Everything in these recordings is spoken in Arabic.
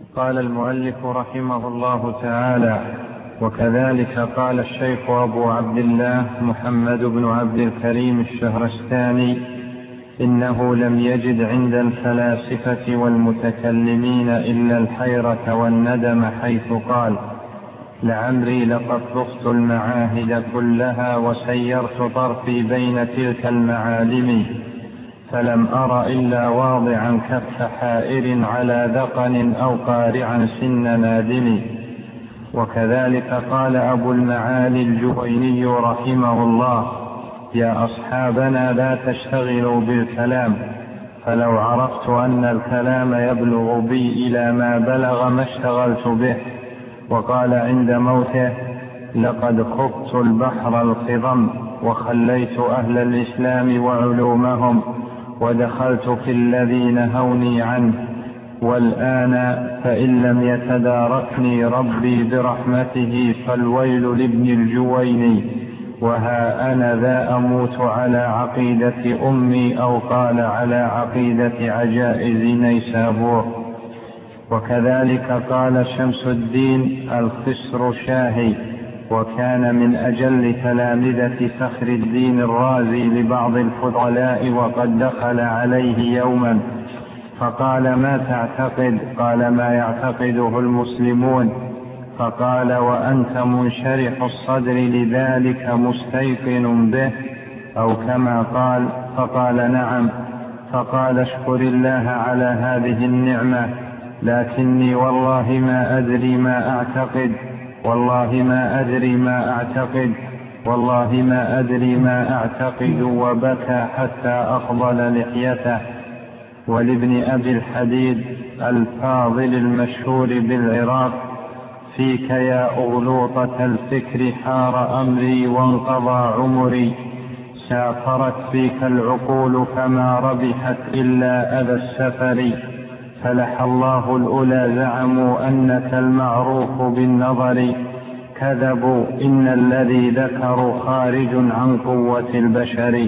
قال المؤلف رحمه الله تعالى: وكذلك قال الشيخ أبو عبد الله محمد بن عبد الكريم الشهرستاني: إنه لم يجد عند الفلاسفة والمتكلمين إلا الحيرة والندم، حيث قال: لعمري لقد طفت المعاهد كلها وسيرت طرفي بين تلك المعالم، فلم أر إلا واضعا كف حائر على ذقن أو قارعا سن نادم. وكذلك قال أبو المعالي الجويني رحمه الله: يا أصحابنا لا تشتغلوا بالكلام، فلو عرفت أن الكلام يبلغ بي إلى ما بلغ ما اشتغلت به. وقال عند موته: لقد خضت البحر الخضم وخليت أهل الإسلام وعلومهم ودخلت في الذي نهوني عنه، والآن فإن لم يتداركني ربي برحمته فالويل لابن الجويني، وها أنا ذا أموت على عقيدة أمي، أو قال على عقيدة عجائز نيسابور. وكذلك قال شمس الدين الخسر شاهي، وكان من أجل تلامذة فخر الدين الرازي لبعض الفضلاء، وقد دخل عليه يوما فقال: ما تعتقد؟ قال: ما يعتقده المسلمون. فقال: وأنت منشرح الصدر لذلك مستيقن به، أو كما قال. فقال: نعم. فقال: اشكر الله على هذه النعمة، لكني والله ما أدري ما أعتقد، والله ما أدري ما أعتقد، والله ما أدري ما أعتقد. وبكى حتى أخضل لحيته. ولابن أبي الحديد الفاضل المشهور بالعراق: فيك يا أغلوطة الفكر حار أمري وانقضى عمري، سافرت فيك العقول فما ربحت إلا أذى السفر، فلح الله الأولى زعموا أنك المعروف بالنظر، كذبوا إن الذي ذكروا خارج عن قوة البشر.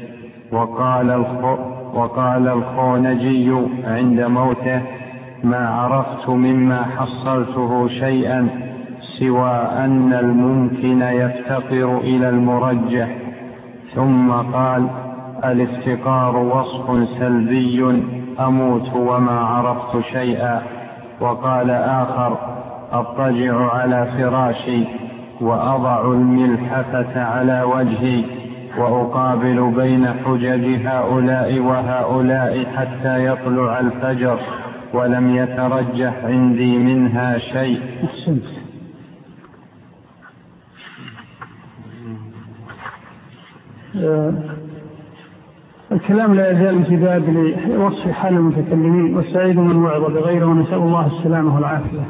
وقال الخونجي عند موته: ما عرفت مما حصلته شيئا سوى أن الممكن يفتقر إلى المرجح. ثم قال: الافتقار وصف سلبي، أموت وما عرفت شيئا. وقال آخر: أضطجع على فراشي وأضع الملحفة على وجهي وأقابل بين حجج هؤلاء وهؤلاء حتى يطلع الفجر، ولم يترجح عندي منها شيء. الكلام لا يزال امتداد لوصف حال المتكلمين، والسعيد من وعظ بغيره، ونسأل الله السلامة والعافية.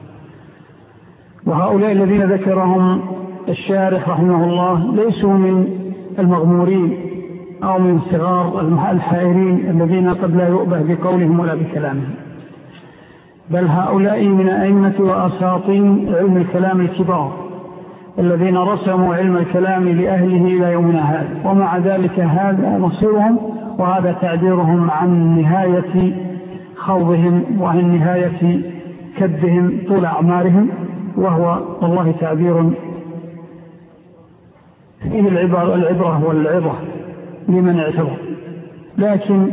وهؤلاء الذين ذكرهم الشارح رحمه الله ليسوا من المغمورين أو من صغار الحائرين الذين قد لا يؤبه بقولهم ولا بكلامهم، بل هؤلاء من أئمة وأساطين علم الكلام الكبار الذين رسموا علم الكلام لأهله إلى يومنا هذا. ومع ذلك هذا مصيرهم، وهذا تعبيرهم عن نهاية خوضهم وعن نهاية كدهم طول أعمارهم، وهو والله تعبير فيه العبرة والعظة لمن اعتبر. لكن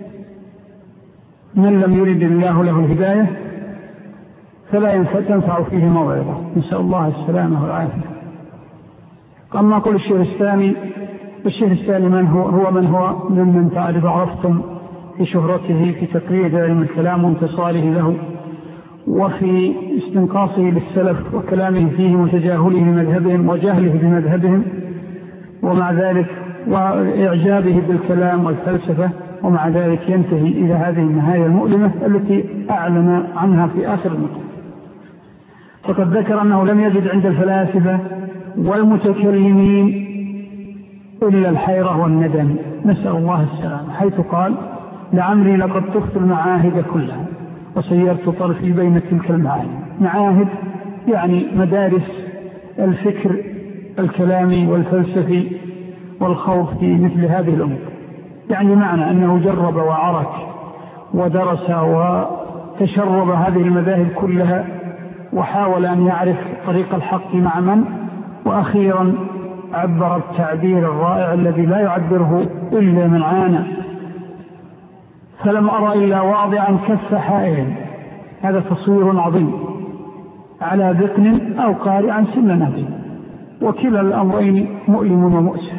من لم يرد الله له الهداية فلا تنفع فيه موعظة، نسأل الله السلامة والعافية. أما قول الشيخ الثاني من هو ممن تعرف عرفتم في شهرته في تقرير علم الكلام وانتصاله له، وفي استنقاصه للسلف وكلامه فيه وتجاهله بمذهبهم وجهله بمذهبهم، ومع ذلك وإعجابه بالكلام والفلسفة، ومع ذلك ينتهي إلى هذه النهاية المؤلمة التي أعلن عنها في آخر المقام. فقد ذكر أنه لم يجد عند الفلاسفة والمتكلمين إلا الحيرة والندم، نسأل الله السلام، حيث قال: لعمري لقد طفت المعاهد كلها وسيرت طرفي بين تلك المعاهد. معاهد يعني مدارس الفكر الكلامي والفلسفي والخوض في مثل هذه الأمور، يعني معنى أنه جرب وعرك ودرس تشرب هذه المذاهب كلها وحاول أن يعرف طريق الحق مع من، وأخيرا عبر التعبير الرائع الذي لا يعبره إلا من عانى: فلم أرى إلا واضعا كف حائل. هذا تصوير عظيم على ذقن أو قارعا سن نهج، وكلا الأمرين مؤلم ومؤسف،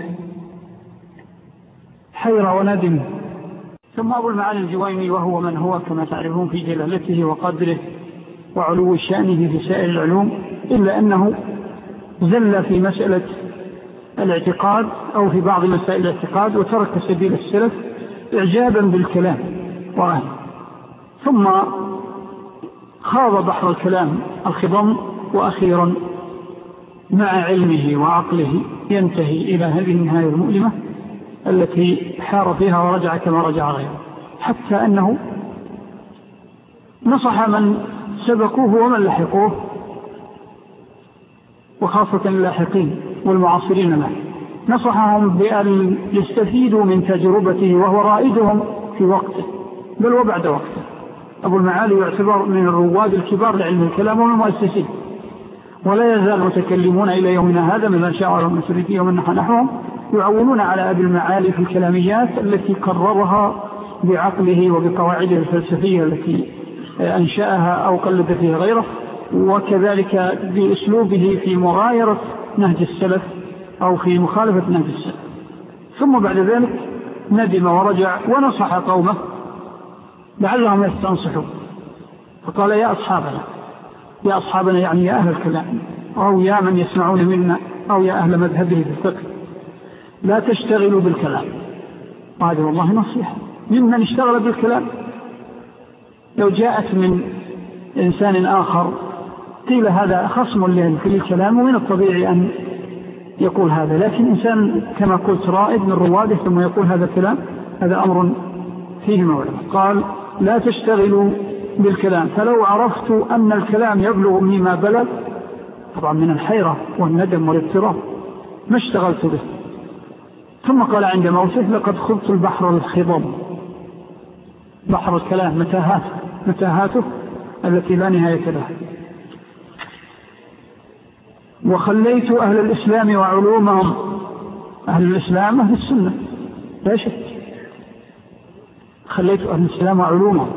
حيرة وندم. ثم أبو المعالي الجويني، وهو من هو كما تعرفون في جلالته وقدره وعلو شأنه في سائر العلوم، إلا أنه زل في مسألة الاعتقاد أو في بعض مسائل الاعتقاد، وترك سبيل السلف إعجابا بالكلام وأهله، ثم خاض بحر الكلام الخضم، وأخيرا مع علمه وعقله ينتهي إلى هذه النهاية المؤلمة التي حار فيها ورجع كما رجع غيره، حتى أنه نصح من سبقوه ومن لحقوه، وخاصة اللاحقين والمعاصرين له، نصحهم بأن يستفيدوا من تجربته وهو رائدهم في وقته بل وبعد وقته. أبو المعالي يعتبر من الرواد الكبار لعلم الكلام ومن المؤسسين، ولا يزال المتكلمون إلى يومنا هذا من الأشاعرة والماتريدية ومن نحوهم يعولون على أبي المعالي في الكلاميات التي قررها بعقله وبقواعده الفلسفية التي أنشأها أو قلد فيها غيره، وكذلك بأسلوبه في مغايرة نهج السلف أو في مخالفة نهج السلف. ثم بعد ذلك ندم ورجع ونصح قومه لعلهم يستنصحوا، فقال: يا أصحابنا يعني يا أهل الكلام، أو يا من يسمعون منا، أو يا أهل مذهبه في الفقه، لا تشتغلوا بالكلام. هذا والله نصيحة ممن اشتغل بالكلام. لو جاءت من إنسان آخر قيل هذا خصم في الكلام، ومن الطبيعي أن يقول هذا، لكن إنسان كما قلت رائد من رواده ثم يقول هذا الكلام، هذا أمر فيه موعظة. قال: لا تشتغلوا بالكلام، فلو عرفت أن الكلام يبلغ مما بلغ، طبعا من الحيرة والندم والاضطراب، ما اشتغلت به. ثم قال عند موته: لقد خضت البحر الخضم، بحر الكلام متاهاته التي لا نهاية لها، وخليت أهل الإسلام وعلومهم. أهل الإسلام أهل السنة لا شك، خليت أهل الإسلام وعلومهم،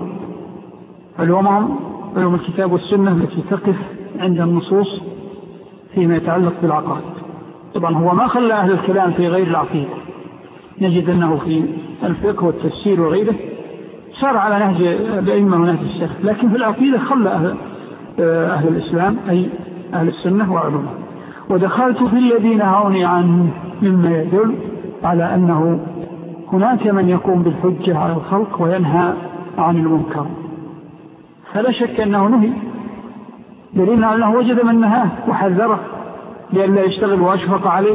علوم الكتاب والسنة التي تقف عند النصوص فيما يتعلق بالعقائد. طبعا هو ما خلى أهل الكلام في غير العقيدة، نجد أنه في الفقه والتفسير وغيره صار على نهج الأئمة ونهج السلف، لكن في العقيدة خلى أهل الإسلام أي أهل السنة وعلومهم. ودخلت في الذي نهوني عنه، مما يدل على أنه هناك من يقوم بالحجة على الخلق وينهى عن المنكر، فلا شك أنه نهي، دليل أنه وجد من نهاه وحذره لئلا يشتغل وأشفق عليه.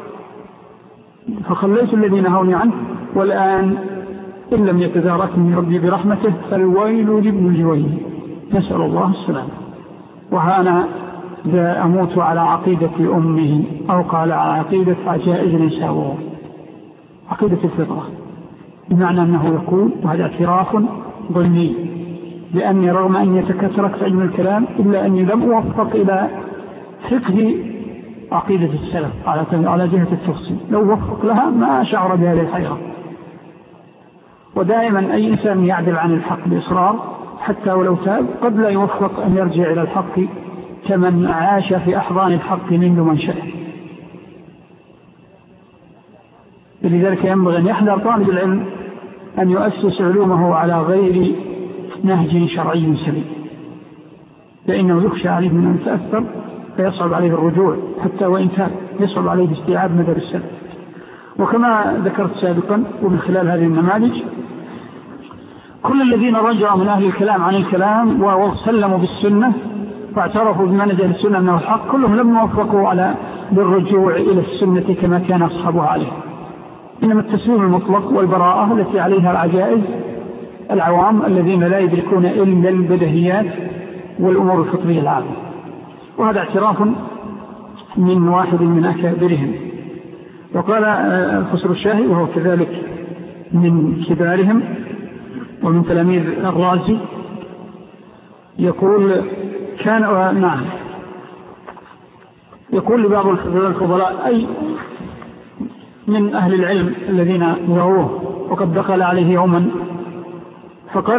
فخليت الذي نهوني عنه، والآن إن لم يتداركني ربي برحمته فالويل لابن الجويني، نسأل الله السلام. وأنا أموت على عقيدة أمه، أو قال على عقيدة عجائز نساؤه، عقيدة الفطرة، بمعنى أنه يقول، وهذا اعتراف ظني، لأني رغم أن يتكثرت علم الكلام إلا أني لم أوفق إلى فقه عقيدة السلف على جهة التفصيل، لو وفق لها ما شعر بهذه الحيرة. ودائما أي إنسان يعدل عن الحق بإصرار حتى ولو تاب قد لا يوفق أن يرجع إلى الحق كمن عاش في أحضان الحق منذ منشأه. لذلك ينبغي أن يحذر طالب العلم أن يؤسس علومه على غير نهج شرعي سليم، لأنه يخشى عليه من أن يتأثر فيصعب عليه الرجوع، حتى وإن تاب يصعب عليه استيعاب مدى السلف. وكما ذكرت سابقا ومن خلال هذه النماذج، كل الذين رجعوا من أهل الكلام عن الكلام وسلموا بالسنة واعترفوا بمنهج السنة أنه الحق، كلهم لم يوفقوا على بالرجوع إلى السنة كما كان أصحابها عليه. إنما التسليم المطلق والبراءة التي عليها العجائز العوام الذين لا يدركون إلا البدهيات والأمور الفطرية العامة. وهذا اعتراف من واحد من أكابرهم. وقال الخسر الشاهي وهو كذلك من كبارهم ومن تلاميذ الرازي: يقول نعم، يقول لبعض الفضلاء أي من أهل العلم الذين يروه وقد دخل عليه يوما فقال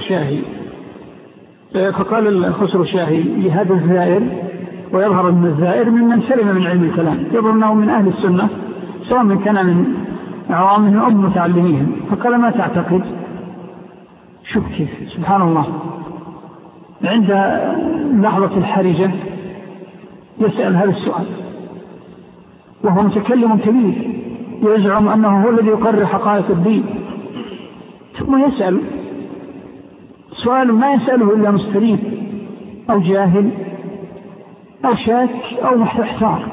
الخسر الشاهي لهذا الزائر، ويظهر أن الزائر ممن سلم من علم الكلام، يظهر أنه من أهل السنة سواء من كان من عوامهم أو متعلميهم، فقال ما تعتقد؟ شوف كيف سبحان الله، عند لحظة الحرجة يسأل هذا السؤال وهو متكلم كبير يزعم أنه هو الذي يقرر حقائق الدين، ثم يسأل سؤال ما يسأله إلا مستريب أو جاهل أو شاك أو محتار،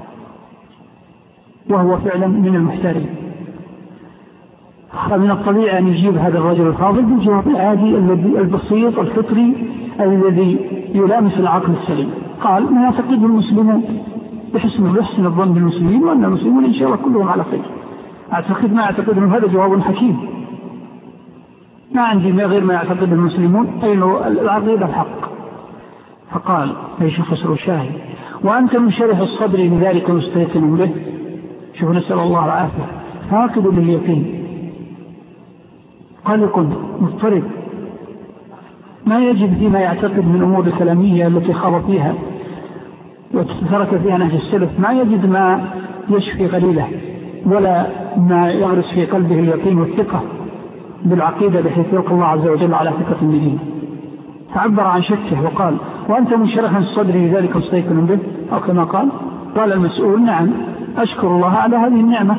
وهو فعلا من المحتارين. فمن الطبيعي أن يجيب هذا الرجل الفاضل بالجواب العادي البسيط الفطري الذي يلامس العقل السليم. قال: ما يعتقده المسلمون بحسن الظن بالمسلمين، وأن المسلمون إن شاء الله كلهم على خير. أعتقد ما يعتقدهم، هذا جواب حكيم، ما عندي غير ما يعتقد المسلمون، أي العقيدة الحق. فقال: أيش خسر شاهي وأنت من شرح الصدر لذلك مستيقن به. شوف، نسأل الله العافية، فاقد لليقين. قلق مضطرب، ما يجب فيما يعتقد من أمور الكلامية التي خاض فيها وترك فيها نهج السلف، ما يجد ما يشفي قليله ولا ما يغرس في قلبه اليقين والثقة بالعقيدة بحيث يلقى الله عز وجل على ثقة الدين. فعبر عن شكه وقال: وأنت من شرح الصدر لذلك مستيقن به، أو كما قال المسؤول: نعم أشكر الله على هذه النعمة.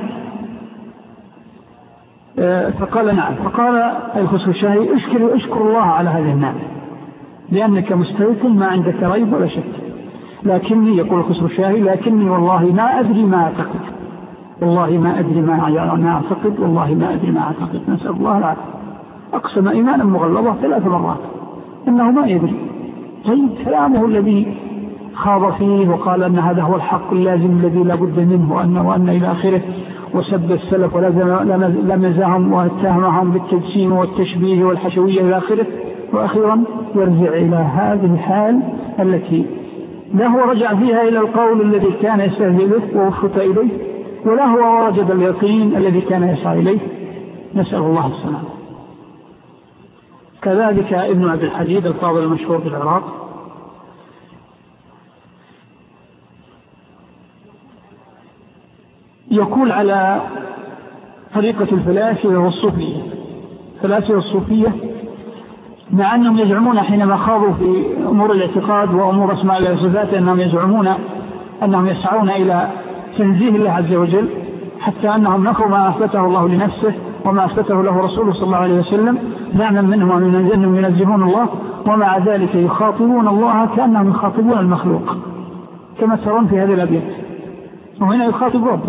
فقال: نعم. فقال الخسر الشاهي: أشكر الله على هذه النعمة لأنك مستيقن ما عندك ريب ولا شك. لكني، يقول الخسر الشاهي، لكني والله ما أدري ما أعتقد، والله ما أدري ما أعتقد، والله ما أدري ما أعتقد. نسأل الله العافية. أقسم إيمانا مغلظة 3 مرات إنه ما يدري. طيب، كلامه الذي خاض فيه وقال أن هذا هو الحق اللازم الذي لا بد منه وأن إلى آخره، وسب السلف ولمزهم واتهمهم بالتجسيم والتشبيه والحشوية إلى آخره، وأخيرا يرجع إلى هذه الحال التي لا هو رجع فيها إلى القول الذي كان يستهزئ به ووفق إليه، ولا هو وجد اليقين الذي كان يسعى إليه. نسأل الله السلامة. كذلك ابن عبد الحديد الفاضل المشهور في العراق يقول على طريقة الفلاسفة والصوفية. الفلاسفة والصوفية مع أنهم يزعمون حينما خاضوا في أمور الاعتقاد وأمور أسماء الله وصفاته أنهم يزعمون أنهم يسعون إلى تنزيه الله عز وجل، حتى أنهم نفوا ما أثبته الله لنفسه وما أثبته له رسوله صلى الله عليه وسلم، نعما منهم أنهم ينزهون الله، ومع ذلك يخاطبون الله كأنهم يخاطبون المخلوق، كما ترون في هذه الأبيات. وهنا يخاطب ربه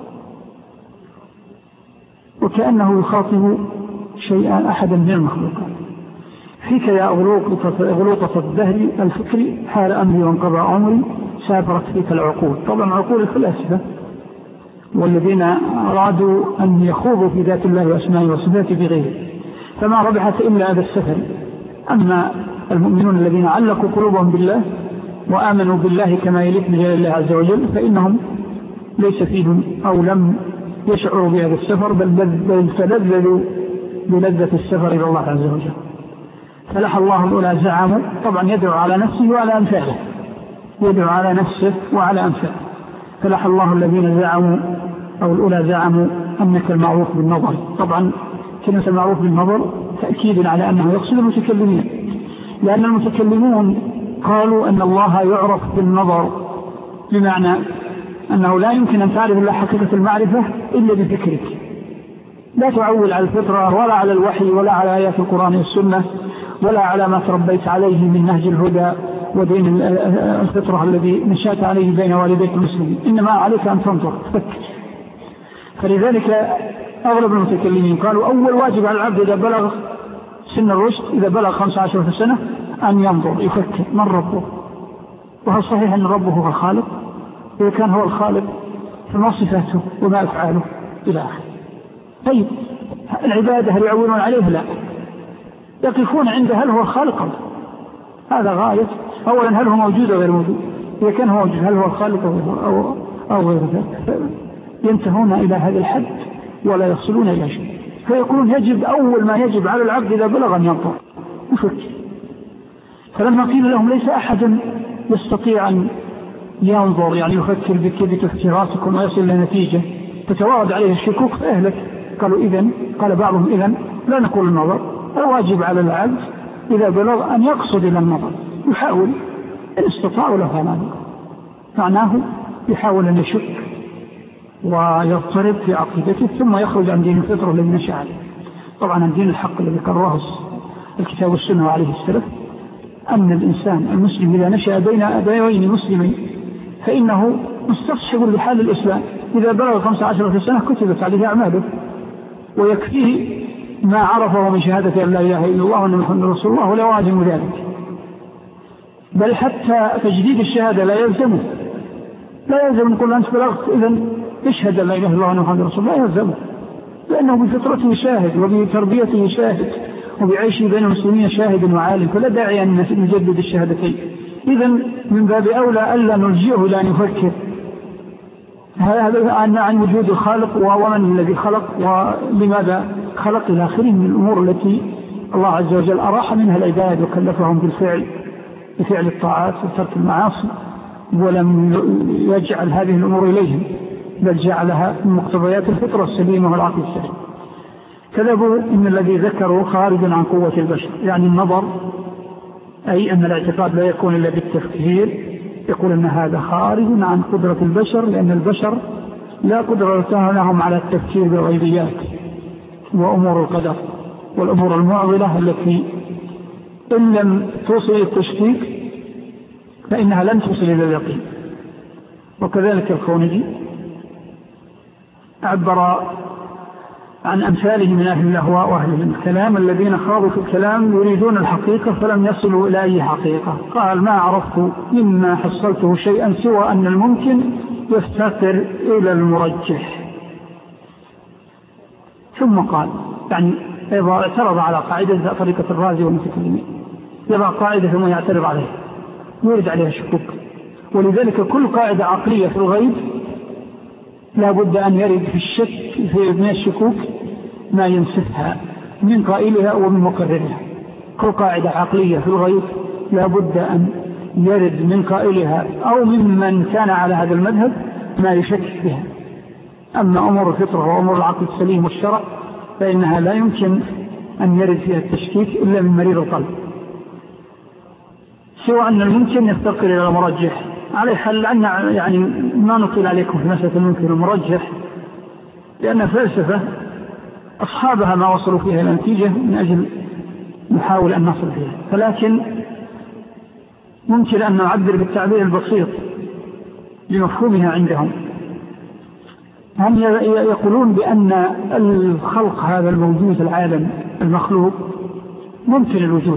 وكأنه يخاطب شيئا أحدا من المخلوقات. فيك يا أغلوطة الدهر الفكري حال أمري وانقضى عمري، سافرت فيك العقول. طبعا عقول الفلاسفة والذين أرادوا أن يخوضوا في ذات الله وأسمائه وصفاته بغيره، فما ربحت إلا هذا السفر. أما المؤمنون الذين علقوا قلوبهم بالله وآمنوا بالله كما يليق بجلال الله عز وجل، فإنهم ليس فيهم أو لم يشعروا بهذا السفر، بل تلذذوا بلذة السفر إلى الله عز وجل. فلح الله الأولى زعموا، طبعا يدعو على نفسه وعلى أمثاله، يدعو على نفسه وعلى أمثاله. فلح الله الذين زعموا أو الأولى زعموا أنك المعروف بالنظر. طبعا كلمة المعروف بالنظر تأكيد على أنه يقصد المتكلمين، لأن المتكلمون قالوا أن الله يعرف بالنظر، بمعنى أنه لا يمكن أن تعرف الله حقيقة المعرفة إلا بفكرك، لا تعول على الفطرة ولا على الوحي ولا على آيات القرآن والسنة ولا على ما تربيت عليه من نهج الهدى ودين الفطرة الذي نشأت عليه بين والديك المسلمين، إنما عليك أن تنظر تفكر. فلذلك أغلب المتكلمين قالوا أول واجب على العبد إذا بلغ سن الرشد، إذا بلغ 15 سنة، أن ينظر يفكر من ربه، وهل صحيح أن ربه هو الخالق؟ إذا كان هو الخالق فما صفاته وما أفعاله إلى آخره. طيب العبادة هل يعولون عليه؟ لا، يقفون عند هل هو الخالق هذا غاية. أولا هل هو موجود أو غير موجود؟ إذا كان هو موجود هل هو الخالق أو غير ذلك؟ ينتهون إلى هذا الحد ولا يصلون إلى شيء. فيقولون يجب أول ما يجب على العبد إذا بلغ أن ينطق يفكر. فلما قيل لهم ليس أحد يستطيع أن ينظر يعني يفكر بتفكيراتكم ويصل إلى نتيجة تتوارد عليه الشكوك فأهلك، قالوا إذن، قال بعضهم إذن لا نقول النظر، الواجب على العبد إذا بلغ أن يقصد إلى النظر، يحاول إن استطاع له هذا، معناه يحاول أن يشك ويضطرب في عقيدته ثم يخرج عن دين الفطرة الذي نشأ عليه. طبعا الدين الحق الذي قرره الكتاب والسنة وعليه السلف أن الإنسان المسلم إذا نشأ بين أبوين مسلمين فإنه مستصحب لحال الإسلام، إذا بلغ 15 سنة كتبت عليه أعماله ويكفيه ما عرفه من شهادة أن لا إله إلا الله وأن محمد رسول الله ولا واجب ذلك. بل حتى تجديد الشهادة لا يلزمه، لا يلزم نقول أنت بلغت إذن اشهد أن لا إله إلا الله وأن محمد رسول الله، لا يلزمه، لأنه بفطرته شاهد وبتربيته شاهد وبعيشه بين المسلمين شاهد وعالم، فلا داعي أن نجدد الشهادتين. إذن من باب أولى ألا نلجئه إلى أن يفكر هذا عن وجود الخالق ومن الذي خلق ولماذا خلق إلى آخره من الأمور التي الله عز وجل أراح منها العباد وكلفهم بفعل الطاعات وترك المعاصي، ولم يجعل هذه الأمور إليهم بل جعلها من مقتضيات الفطرة السليمة والعقل السليم. كذبوا إن الذي ذكروا خارج عن قوة البشر، يعني النظر، أي أن الاعتقاد لا يكون إلا بالتفكير، يقول أن هذا خارج عن قدرة البشر، لأن البشر لا قدرة لهم على التفكير بالغيبيات وأمور القدر والأمور المعضلة التي إن لم توصل التشكيك فإنها لن توصل إلى اليقين. وكذلك الخونجي عبر عن أمثاله من أهل الأهواء وأهل الكلام الذين خاضوا في الكلام يريدون الحقيقة فلم يصلوا إلى أي حقيقة. قال ما عرفت مما حصلته شيئا سوى أن الممكن يفتقر إلى المرجح. ثم قال يعني إذا اعترض على قاعدة طريقة الرازي والمتكلمين، يضع قاعدة ثم يعترض عليها يريد عليها الشكوك. ولذلك كل قاعدة عقلية في الغيب لا بد أن يرد في الشك من الشكوك ما ينسفها من قائلها ومن مقررها. كل قاعدة عقلية في الغيب لا بد أن يرد من قائلها أو ممن كان على هذا المذهب ما يشكك بها. أما أمور الفطرة وأمور العقل السليم والشرع فإنها لا يمكن أن يرد فيها التشكيك إلا من مريض القلب، سوى أن الممكن يفتقر إلى المرجح. عليه حل أن يعني ما نطيل عليكم في مسألة الممكن والمرجح، لأن فلسفة أصحابها ما وصلوا فيها إلى نتيجة من أجل نحاول أن نصل فيها، فلكن ممكن أن نعبر بالتعبير البسيط لمفهومها عندهم. هم يقولون بأن الخلق هذا الموجود العالم المخلوق ممكن الوجود.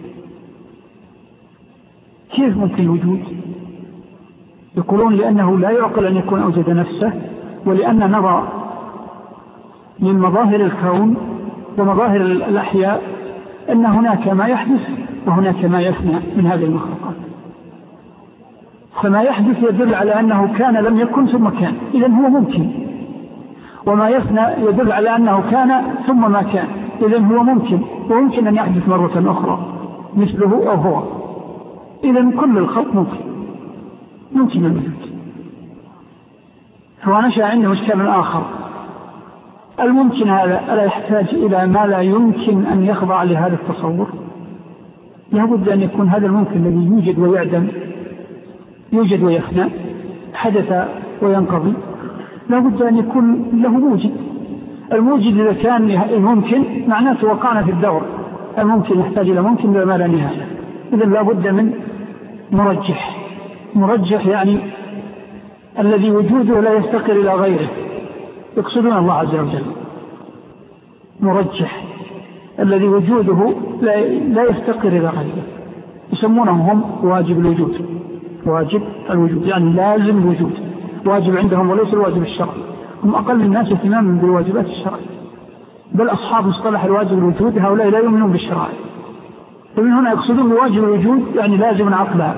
كيف ممكن الوجود؟ يقولون لأنه لا يعقل أن يكون أوجد نفسه، ولأن نرى من مظاهر الكون ومظاهر الأحياء أن هناك ما يحدث وهناك ما يفنى من هذه المخلوقات. فما يحدث يدل على أنه كان لم يكن ثم كان، إذن هو ممكن. وما يفنى يدل على أنه كان ثم ما كان، إذن هو ممكن، وممكن أن يحدث مرة أخرى مثله أو هو. إذن كل الخلق ممكن الوجود. هو نشأ عنده إشكال آخر، الممكن هذا ألا يحتاج إلى ما لا يمكن أن يخضع لهذا التصور؟ لابد أن يكون هذا الممكن الذي يوجد ويعدم، يوجد ويفنى، حدث وينقضي، لابد أن يكون له موجد. الموجد إذا كان الممكن معناته وقعنا في الدور، الممكن يحتاج إلى ممكن ما لا نهاية. إذن لابد من مرجح يعني الذي وجوده لا يفتقر إلى غيره، يقصدون الله عز وجل. مرجح الذي وجوده لا يفتقر إلى غيره، يسمونهم هم واجب الوجود، يعني لازم الوجود، واجب عندهم وليس الواجب الشرعي. هم أقل الناس اهتماما بالواجبات الشرعية، بل أصحاب مصطلح الواجب الوجود هؤلاء لا يؤمنون بالشرائع، ومن هنا يقصدون بواجب الوجود يعني لازم عقلا،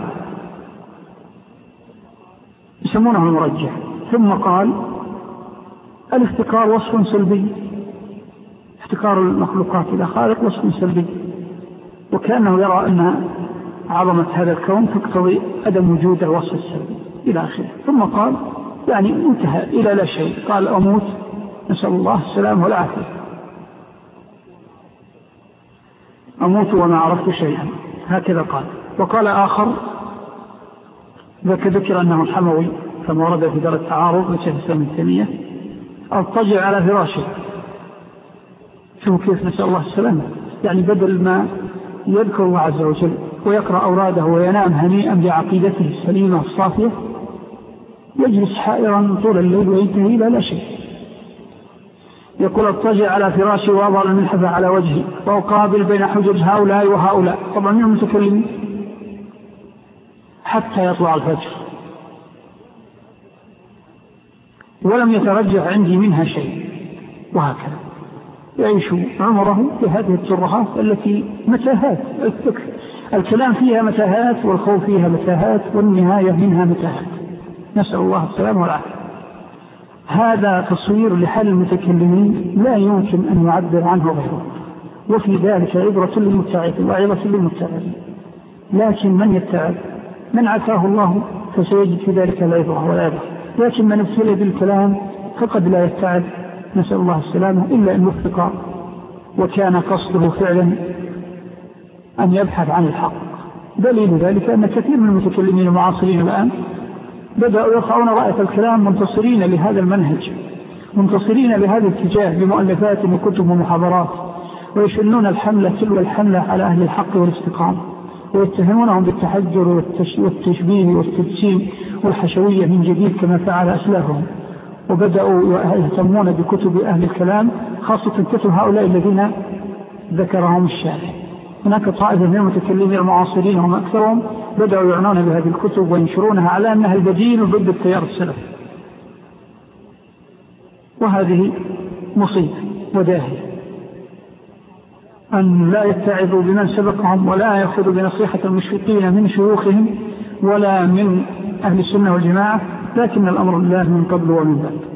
يسمونه المرجح. ثم قال الافتقار وصف سلبي، افتقار المخلوقات إلى خالق وصف سلبي، وكأنه يرى أن عظمة هذا الكون تقتضي عدم وجود الوصف السلبي إلى آخره. ثم قال يعني انتهى إلى لا شيء، قال أموت نسأل الله السلام والعافية، أموت وما عرفت شيئا، هكذا قال. وقال آخر ذكر أنه الحموي كما ورد في دار التعارض لشيخ الإسلام ابن تيمية، أضطجع على فراشه. شوفوا كيف نسأل الله السلامة، يعني بدل ما يذكر الله عز وجل ويقرأ أوراده وينام هنيئا بعقيدته السليمة الصافية، يجلس حائرا طول الليل وينتهي إلى لا شيء. يقول اضطجع على فراشي وأضع الملحفة على وجهي وأقابل بين حجج هؤلاء وهؤلاء، طبعا منهم متكلمين، حتى يطلع الفجر ولم يترجح عندي منها شيء. وهكذا يعيش عمره بهذه الترهات التي متاهات، الكلام فيها متاهات والخوف فيها متاهات والنهاية منها متاهات، نسأل الله السلامة والعافية. هذا تصوير لحال المتكلمين لا يمكن أن يعبر عنه غيره، وفي ذلك عبرة للمتعبين وعظة للمتعبين. لكن من يتعب من عافاه الله فسيجد في ذلك العبرة والعبرة، لكن من ابتلي بالكلام فقد لا يتعب نسأل الله السلامة إلا أن يفقر وكان قصده فعلا أن يبحث عن الحق. دليل ذلك أن كثير من المتكلمين المعاصرين الآن بدأوا يرفعون رأية الكلام منتصرين لهذا المنهج، منتصرين لهذا الاتجاه بمؤلفات وكتب ومحاضرات، ويشنون الحملة تلو الحملة على أهل الحق والاستقامة، ويتهمونهم بالتحجر والتشبيه والتجسيم والحشوية من جديد كما فعل أسلافهم. وبدأوا يهتمون بكتب أهل الكلام، خاصة كتب هؤلاء الذين ذكرهم الشارع. هناك طائفة من المتكلمين المعاصرين هم أكثرهم بدأوا يعنون بهذه الكتب وينشرونها على أنها البديل ضد التيار السلفي، وهذه مصيبة وداهية. أن لا يتعظوا بمن سبقهم ولا يأخذوا بنصيحة المشرقين من شيوخهم ولا من أهل السنة والجماعة، لكن الأمر لله من قبل ومن بعد.